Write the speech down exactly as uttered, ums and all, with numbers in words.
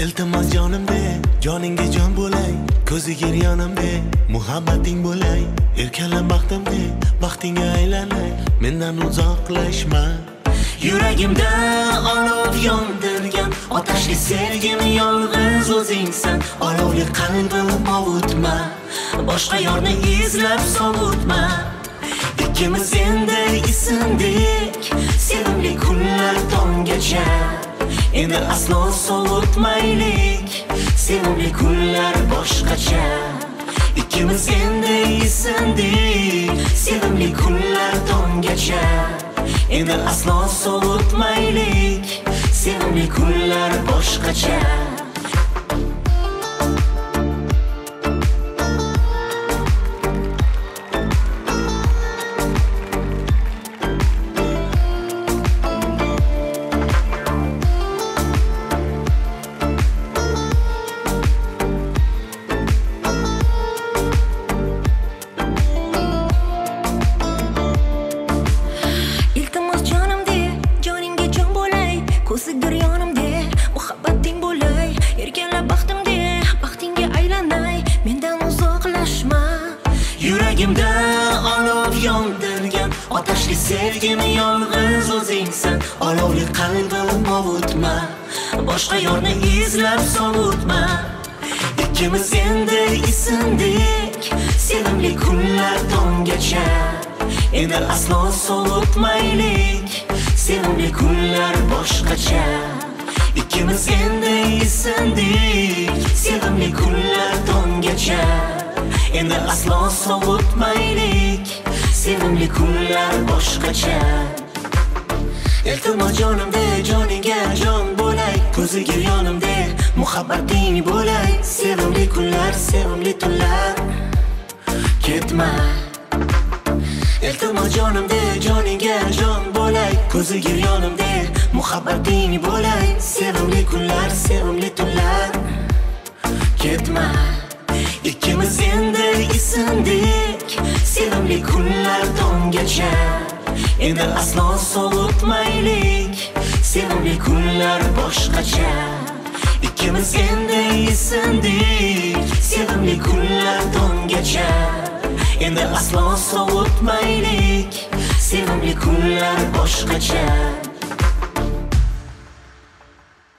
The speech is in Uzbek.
Iltimos jonimda joningga jon bo'lay, ko'ziga yonimda muhabbating bo'lay, erkalan baxtimda baxtingga aylanay, mendan uzoqlashma. Yuragimda olov yondirgan otashli sevgim yolg'iz o'zingsan. Olovli qalbim ovutma, boshqa yorni izlab sovutma. Ikkimiz endi isindik, sevimli kunlar tonggacha. Endi aslo sovutmaylik, sevimli kunlar boshqacha. Ikkimiz endi isindik, sevimli kunlar tonggacha. Endi aslo sovutmaylik, sevimli kunlar boshqacha. Ko'zigir yonimda muhabbating bo'lay, erkalan baxtimda baxtingga aylanay, mendan uzoqlashma. Yuragimda olov yondirgan otashli sevgim yolg'iz o'zingsan. Olovli qalbim ovutma, boshqa yorni izlab sovutma. Ikkimiz endi isindik, sevimli kunlar tonggacha. Endi aslo sovutmaylik, sevimli kunlar boshqacha. Ikkimiz endi isindik, sevimli kunlar tonggacha. Endi aslo sovutmaylik, sevimli kunlar boshqacha. Iltimos jonimda joningga jon bo'lay, ko'ziga yonimda muhabbating bo'lay, sevimli kunlar, sevimli tunlar ketma. Iltimos jonimda joningga jon bo'lay, ko'ziga yonimda muhabbating bo'lay, sevimli kunlar, sevimli tunlar ketma. Ikkimiz endi isindik, sevimli kunlar tonggacha. Endi aslo sovutmaylik, sevimli kunlar boshqacha. Ikkimiz endi isindik, sevimli kunlar tonggacha. Endi aslo sovutmaylik, sevimli kunlar boshqacha.